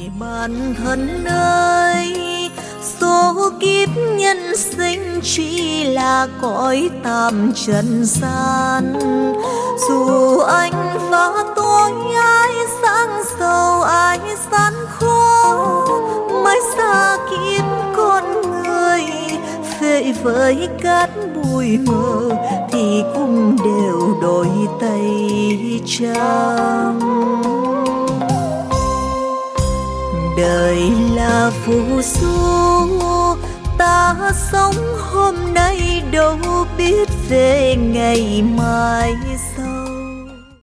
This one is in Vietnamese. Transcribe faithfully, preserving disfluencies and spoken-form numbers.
Bản thân ơi, số kiếp nhân sinh chỉ là cõi tạm trần gian. Dù anh và tôi ai sang giàu ai gian khó, mãi xa kiếp con người về với cát bụi mờ thì cũng đều đổi tay trắng. Đời là phù du, ta sống hôm nay đâu biết về ngày mai sau.